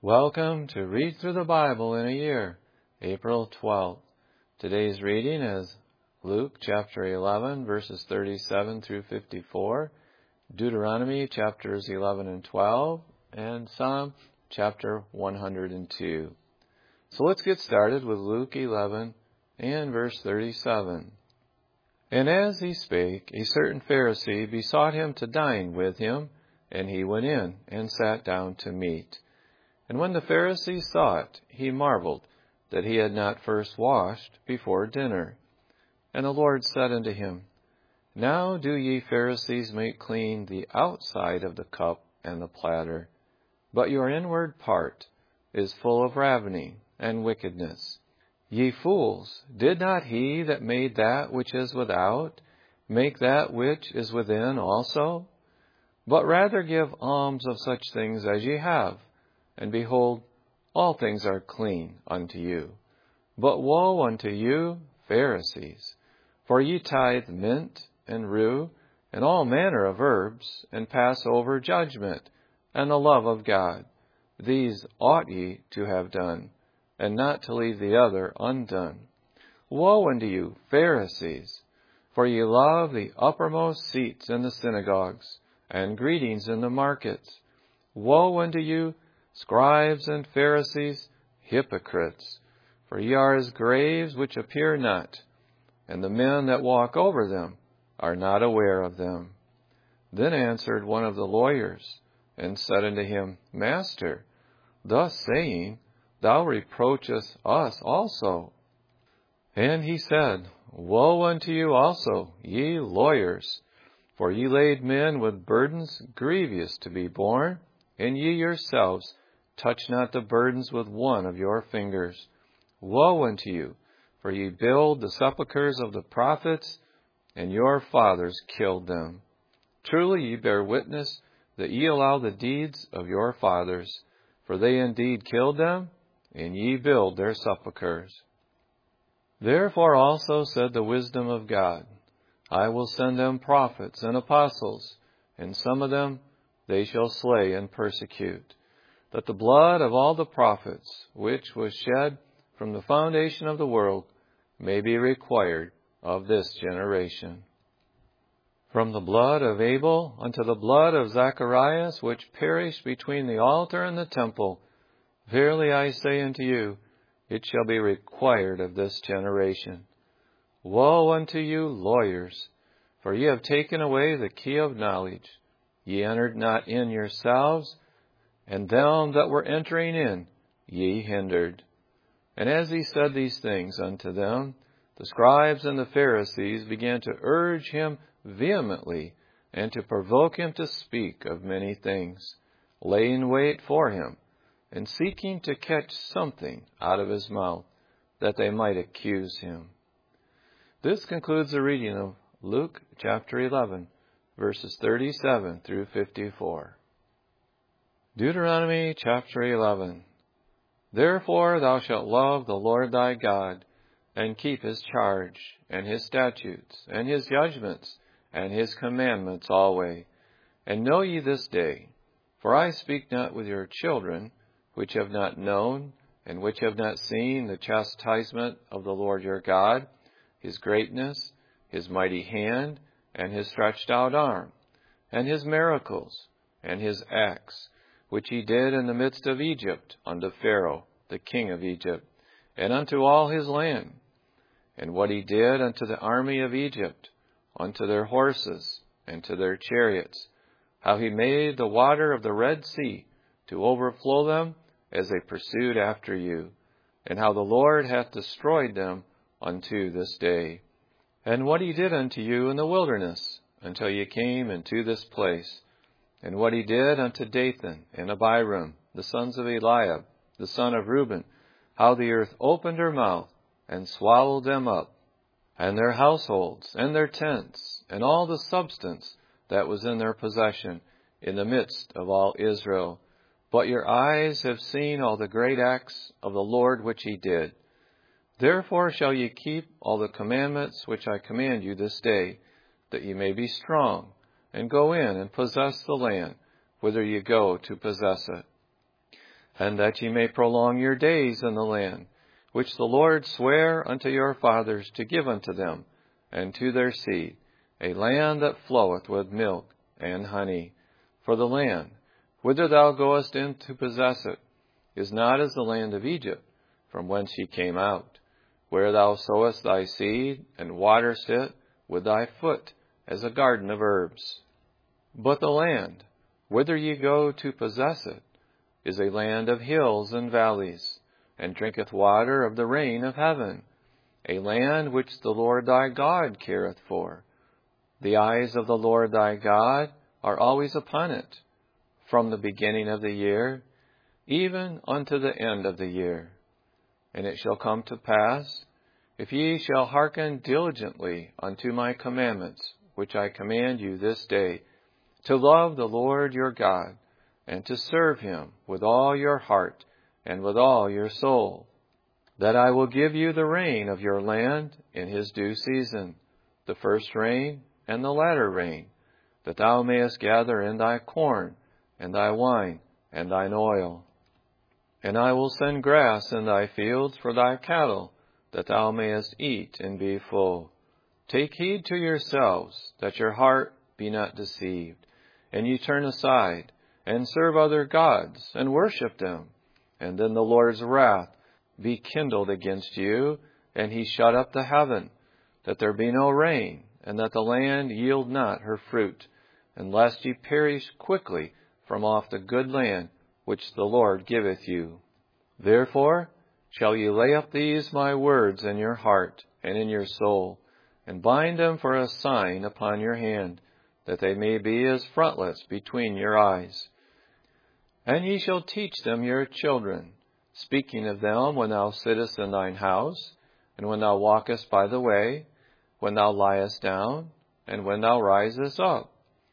Welcome to Read Through the Bible in a Year, April 12th. Today's reading is Luke chapter 11, verses 37 through 54, Deuteronomy chapters 11 and 12, and Psalm chapter 102. So let's get started with Luke 11 and verse 37. And as he spake, a certain Pharisee besought him to dine with him, and he went in and sat down to meat. And when the Pharisee saw it, he marveled that he had not first washed before dinner. And the Lord said unto him, Now do ye Pharisees make clean the outside of the cup and the platter, but your inward part is full of ravening and wickedness. Ye fools, did not he that made that which is without make that which is within also? But rather give alms of such things as ye have, and behold, all things are clean unto you. But woe unto you, Pharisees! For ye tithe mint and rue, and all manner of herbs, and pass over judgment and the love of God. These ought ye to have done, and not to leave the other undone. Woe unto you, Pharisees! For ye love the uppermost seats in the synagogues, and greetings in the markets. Woe unto you, Scribes and Pharisees, hypocrites! For ye are as graves which appear not, and the men that walk over them are not aware of them. Then answered one of the lawyers, and said unto him, Master, thus saying, thou reproachest us also. And he said, Woe unto you also, ye lawyers! For ye lade men with burdens grievous to be borne, and ye yourselves touch not the burdens with one of your fingers. Woe unto you! For ye build the sepulchres of the prophets, and your fathers killed them. Truly ye bear witness that ye allow the deeds of your fathers, for they indeed killed them, and ye build their sepulchres. Therefore also said the wisdom of God, I will send them prophets and apostles, and some of them they shall slay and persecute, that the blood of all the prophets, which was shed from the foundation of the world, may be required of this generation. From the blood of Abel unto the blood of Zacharias, which perished between the altar and the temple, verily I say unto you, it shall be required of this generation. Woe unto you, lawyers! For ye have taken away the key of knowledge. Ye entered not in yourselves, and them that were entering in ye hindered. And as he said these things unto them, the scribes and the Pharisees began to urge him vehemently, and to provoke him to speak of many things, laying wait for him, and seeking to catch something out of his mouth, that they might accuse him. This concludes the reading of Luke chapter 11, verses 37 through 54. Deuteronomy chapter 11. Therefore thou shalt love the Lord thy God, and keep his charge, and his statutes, and his judgments, and his commandments always. And know ye this day, for I speak not with your children, which have not known, and which have not seen the chastisement of the Lord your God, his greatness, his mighty hand, and his stretched out arm, and his miracles, and his acts, which he did in the midst of Egypt unto Pharaoh, the king of Egypt, and unto all his land, and what he did unto the army of Egypt, unto their horses, and to their chariots, how he made the water of the Red Sea to overflow them as they pursued after you, and how the Lord hath destroyed them unto this day, and what he did unto you in the wilderness, until ye came into this place, and what he did unto Dathan and Abiram, the sons of Eliab, the son of Reuben, how the earth opened her mouth, and swallowed them up, and their households, and their tents, and all the substance that was in their possession, in the midst of all Israel. But your eyes have seen all the great acts of the Lord which he did. Therefore shall ye keep all the commandments which I command you this day, that ye may be strong, and go in and possess the land, whither ye go to possess it. and that ye may prolong your days in the land, which the Lord sware unto your fathers to give unto them, and to their seed, a land that floweth with milk and honey. For the land, whither thou goest in to possess it, is not as the land of Egypt, from whence ye came out, where thou sowest thy seed, and waterest it with thy foot, as a garden of herbs. But the land, whither ye go to possess it, is a land of hills and valleys, and drinketh water of the rain of heaven, a land which the Lord thy God careth for. The eyes of the Lord thy God are always upon it, from the beginning of the year, even unto the end of the year. And it shall come to pass, if ye shall hearken diligently unto my commandments, which I command you this day, to love the Lord your God, and to serve him with all your heart and with all your soul, that I will give you the rain of your land in his due season, the first rain and the latter rain, that thou mayest gather in thy corn, and thy wine, and thine oil. And I will send grass in thy fields for thy cattle, that thou mayest eat and be full. Take heed to yourselves, that your heart be not deceived, and ye turn aside, and serve other gods, and worship them. And then the Lord's wrath be kindled against you, and he shut up the heaven, that there be no rain, and that the land yield not her fruit, and lest ye perish quickly from off the good land which the Lord giveth you. Therefore shall ye lay up these my words in your heart and in your soul, and bind them for a sign upon your hand, that they may be as frontlets between your eyes. And ye shall teach them your children, speaking of them when thou sittest in thine house, and when thou walkest by the way, when thou liest down, and when thou risest up.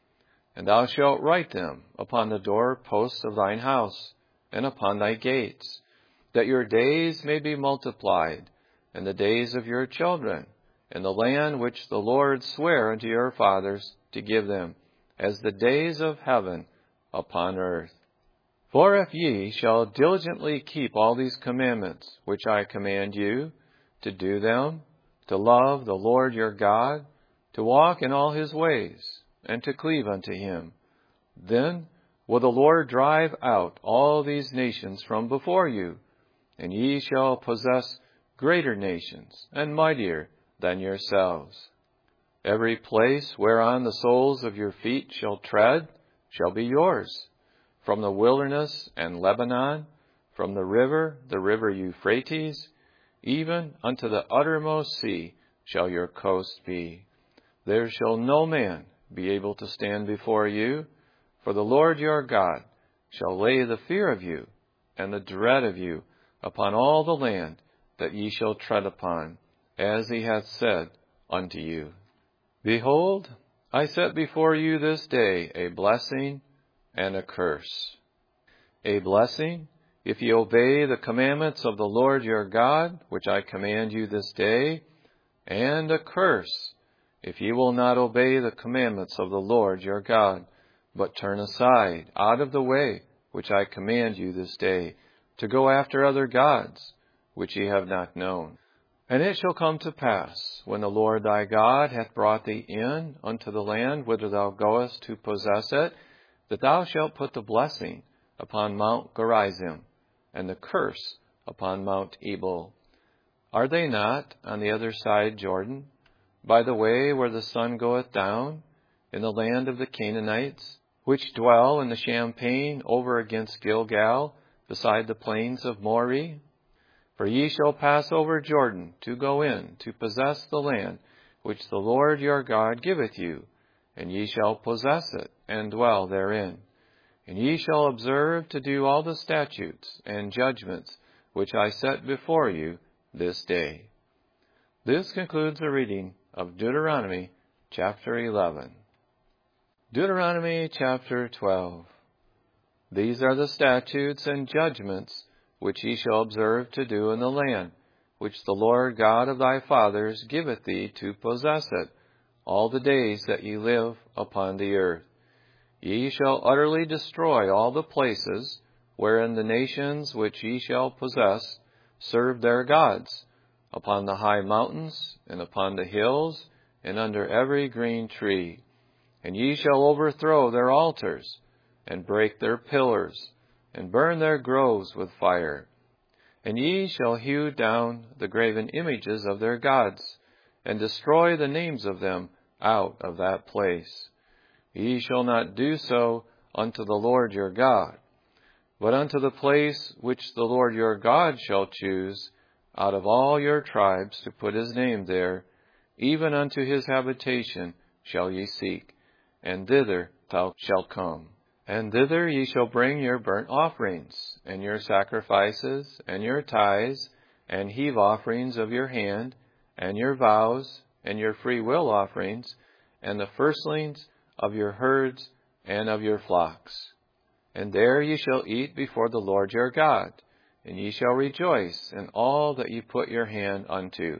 And thou shalt write them upon the door posts of thine house, and upon thy gates, that your days may be multiplied, and the days of your children, in the land which the Lord sware unto your fathers to give them, as the days of heaven upon earth. For if ye shall diligently keep all these commandments which I command you, to do them, to love the Lord your God, to walk in all his ways, and to cleave unto him, then will the Lord drive out all these nations from before you, and ye shall possess greater nations and mightier than yourselves. Every place whereon the soles of your feet shall tread shall be yours, from the wilderness and Lebanon, from the river Euphrates, even unto the uttermost sea shall your coast be. There shall no man be able to stand before you, for the Lord your God shall lay the fear of you and the dread of you upon all the land that ye shall tread upon, as he hath said unto you. Behold, I set before you this day a blessing and a curse. A blessing, if ye obey the commandments of the Lord your God, which I command you this day, and a curse, if ye will not obey the commandments of the Lord your God, but turn aside out of the way which I command you this day, to go after other gods, which ye have not known. And it shall come to pass, when the Lord thy God hath brought thee in unto the land whither thou goest to possess it, that thou shalt put the blessing upon Mount Gerizim, and the curse upon Mount Ebal. Are they not on the other side Jordan, by the way where the sun goeth down, in the land of the Canaanites, which dwell in the champaign over against Gilgal, beside the plains of Moreh? For ye shall pass over Jordan to go in to possess the land which the Lord your God giveth you, and ye shall possess it and dwell therein. And ye shall observe to do all the statutes and judgments which I set before you this day. This concludes the reading of Deuteronomy chapter 11. Deuteronomy chapter 12. These are the statutes and judgments which ye shall observe to do in the land, which the Lord God of thy fathers giveth thee to possess it, all the days that ye live upon the earth. Ye shall utterly destroy all the places wherein the nations which ye shall possess serve their gods, upon the high mountains, and upon the hills, and under every green tree. And ye shall overthrow their altars, and break their pillars, and burn their groves with fire. And ye shall hew down the graven images of their gods, and destroy the names of them out of that place. Ye shall not do so unto the Lord your God, but unto the place which the Lord your God shall choose out of all your tribes to put his name there, even unto his habitation shall ye seek, and thither thou shalt come. And thither ye shall bring your burnt offerings, and your sacrifices, and your tithes, and heave offerings of your hand, and your vows, and your free will offerings, and the firstlings of your herds and of your flocks. And there ye shall eat before the Lord your God, and ye shall rejoice in all that ye put your hand unto,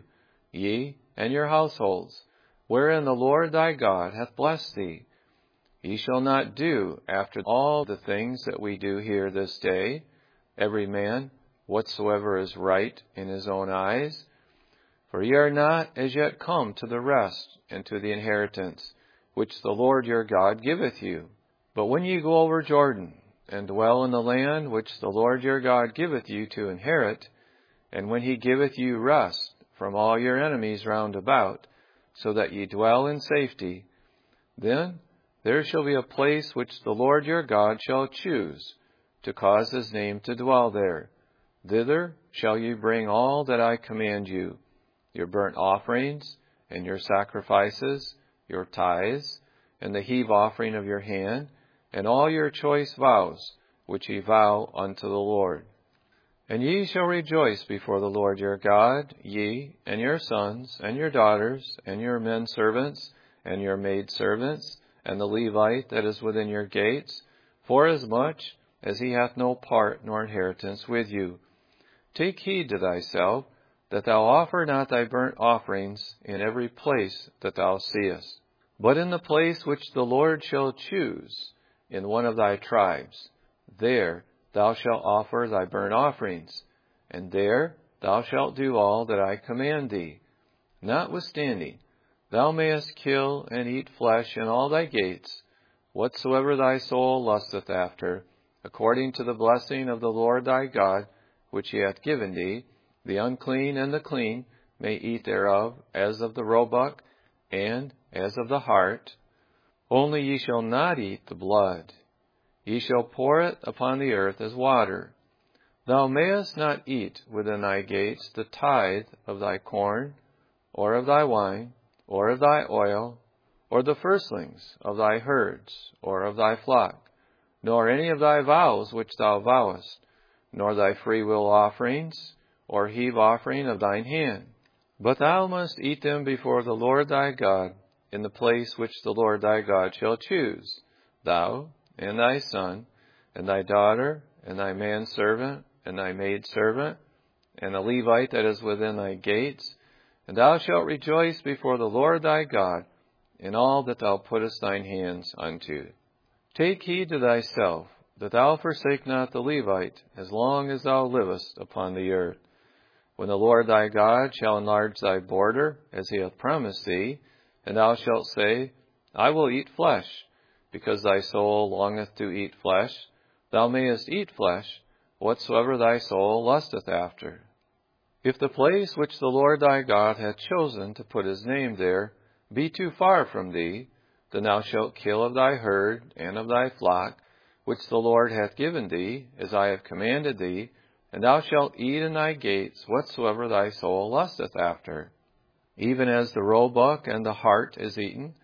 ye and your households, wherein the Lord thy God hath blessed thee. Ye shall not do after all the things that we do here this day, every man whatsoever is right in his own eyes. For ye are not as yet come to the rest and to the inheritance which the Lord your God giveth you. But when ye go over Jordan, and dwell in the land which the Lord your God giveth you to inherit, and when he giveth you rest from all your enemies round about, so that ye dwell in safety, then there shall be a place which the Lord your God shall choose, to cause his name to dwell there. Thither shall ye bring all that I command you, your burnt offerings, and your sacrifices, your tithes, and the heave offering of your hand, and all your choice vows, which ye vow unto the Lord. And ye shall rejoice before the Lord your God, ye, and your sons, and your daughters, and your men servants, and your maid servants, and the Levite that is within your gates, forasmuch as he hath no part nor inheritance with you. Take heed to thyself, that thou offer not thy burnt offerings in every place that thou seest, but in the place which the Lord shall choose, in one of thy tribes. There thou shalt offer thy burnt offerings, and there thou shalt do all that I command thee. Notwithstanding, thou mayest kill and eat flesh in all thy gates, whatsoever thy soul lusteth after, according to the blessing of the Lord thy God, which he hath given thee. The unclean and the clean may eat thereof, as of the roebuck, and as of the hart. Only ye shall not eat the blood. Ye shall pour it upon the earth as water. Thou mayest not eat within thy gates the tithe of thy corn, or of thy wine, or of thy oil, or the firstlings of thy herds, or of thy flock, nor any of thy vows which thou vowest, nor thy freewill offerings, or heave offering of thine hand. But thou must eat them before the Lord thy God, in the place which the Lord thy God shall choose, thou, and thy son, and thy daughter, and thy manservant, and thy maidservant, and the Levite that is within thy gates, and thou shalt rejoice before the Lord thy God in all that thou puttest thine hands unto. Take heed to thyself, that thou forsake not the Levite, as long as thou livest upon the earth. When the Lord thy God shall enlarge thy border, as he hath promised thee, and thou shalt say, I will eat flesh, because thy soul longeth to eat flesh, thou mayest eat flesh, whatsoever thy soul lusteth after. If the place which the Lord thy God hath chosen to put his name there be too far from thee, then thou shalt kill of thy herd and of thy flock, which the Lord hath given thee, as I have commanded thee, and thou shalt eat in thy gates whatsoever thy soul lusteth after. Even as the roebuck and the hart is eaten,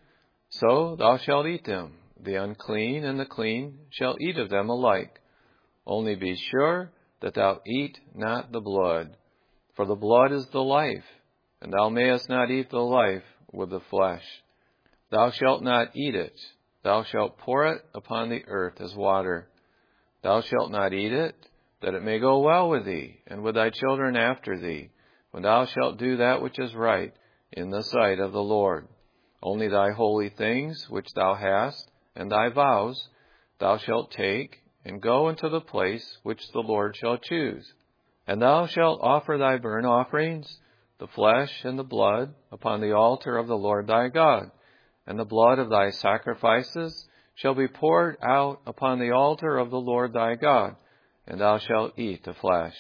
so thou shalt eat them. The unclean and the clean shall eat of them alike. Only be sure that thou eat not the blood, for the blood is the life, and thou mayest not eat the life with the flesh. Thou shalt not eat it. Thou shalt pour it upon the earth as water. Thou shalt not eat it, that it may go well with thee, and with thy children after thee, when thou shalt do that which is right in the sight of the Lord. Only thy holy things which thou hast, and thy vows, thou shalt take, and go into the place which the Lord shall choose. And thou shalt offer thy burnt offerings, the flesh and the blood, upon the altar of the Lord thy God. And the blood of thy sacrifices shall be poured out upon the altar of the Lord thy God, and thou shalt eat the flesh.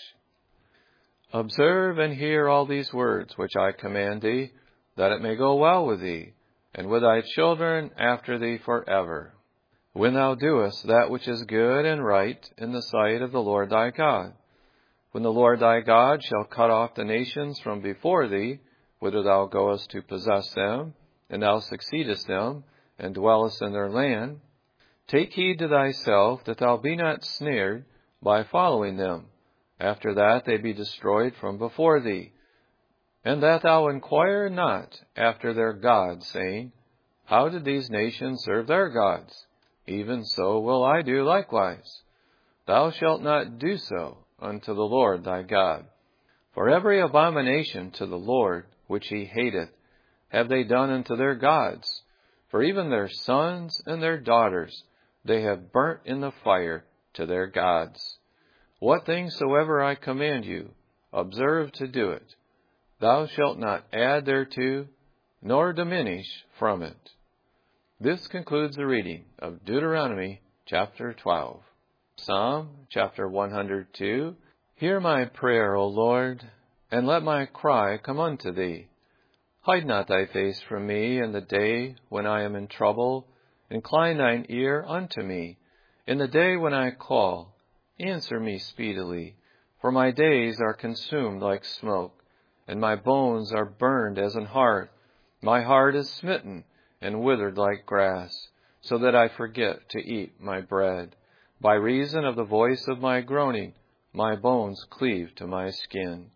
Observe and hear all these words which I command thee, that it may go well with thee, and with thy children after thee forever, when thou doest that which is good and right in the sight of the Lord thy God. When the Lord thy God shall cut off the nations from before thee, whither thou goest to possess them, and thou succeedest them, and dwellest in their land, take heed to thyself that thou be not snared by following them, after that they be destroyed from before thee, and that thou inquire not after their gods, saying, How did these nations serve their gods? Even so will I do likewise. Thou shalt not do so unto the Lord thy God. For every abomination to the Lord which he hateth have they done unto their gods, for even their sons and their daughters they have burnt in the fire to their gods. What things soever I command you, observe to do it. Thou shalt not add thereto, nor diminish from it. This concludes the reading of Deuteronomy chapter 12. Psalm chapter 102. Hear my prayer, O Lord, and let my cry come unto thee. Hide not thy face from me in the day when I am in trouble. Incline thine ear unto me. In the day when I call, answer me speedily. For my days are consumed like smoke, and my bones are burned as an hearth. My heart is smitten and withered like grass, so that I forget to eat my bread. By reason of the voice of my groaning, my bones cleave to my skin.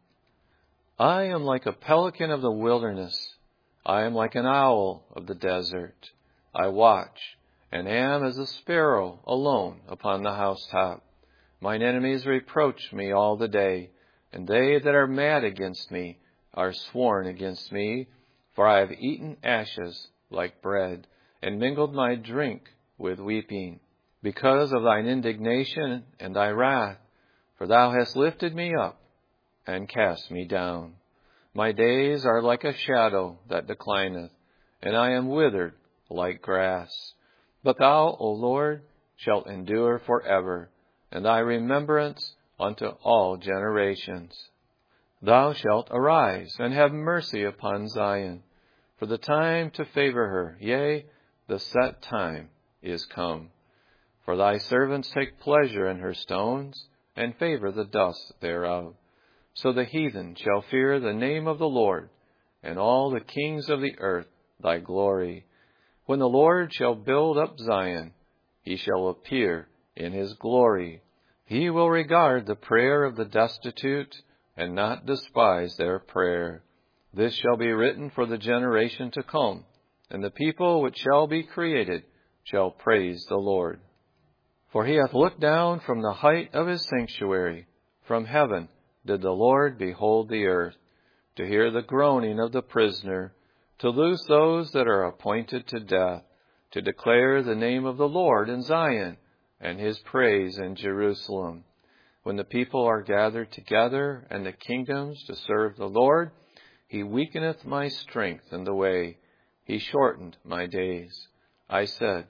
I am like a pelican of the wilderness. I am like an owl of the desert. I watch, and am as a sparrow alone upon the housetop. Mine enemies reproach me all the day, and they that are mad against me are sworn against me. For I have eaten ashes like bread, and mingled my drink with weeping, because of thine indignation and thy wrath. For thou hast lifted me up, and cast me down. My days are like a shadow that declineth, and I am withered like grass. But thou, O Lord, shalt endure forever, and thy remembrance unto all generations. Thou shalt arise, and have mercy upon Zion, for the time to favor her, yea, the set time is come. For thy servants take pleasure in her stones, and favor the dust thereof. So the heathen shall fear the name of the Lord, and all the kings of the earth thy glory. When the Lord shall build up Zion, he shall appear in his glory. He will regard the prayer of the destitute, and not despise their prayer. This shall be written for the generation to come, and the people which shall be created shall praise the Lord. For he hath looked down from the height of his sanctuary. From heaven did the Lord behold the earth, to hear the groaning of the prisoner, to loose those that are appointed to death, to declare the name of the Lord in Zion, and his praise in Jerusalem. When the people are gathered together, and the kingdoms to serve the Lord, he weakeneth my strength in the way. He shortened my days. I said,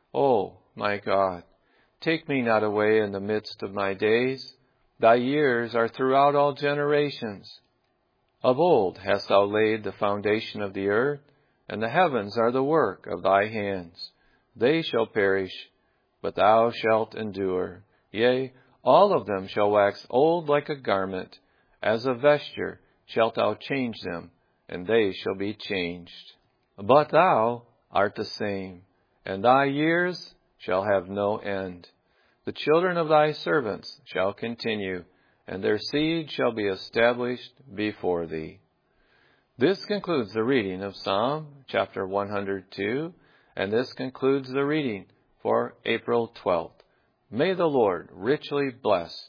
O my God, take me not away in the midst of my days. Thy years are throughout all generations. Of old hast thou laid the foundation of the earth, and the heavens are the work of thy hands. They shall perish, but thou shalt endure. Yea, all of them shall wax old like a garment. As a vesture shalt thou change them, and they shall be changed. But thou art the same, and thy years shall have no end. The children of thy servants shall continue, and their seed shall be established before thee. This concludes the reading of Psalm chapter 102, and this concludes the reading for April 12th. May the Lord richly bless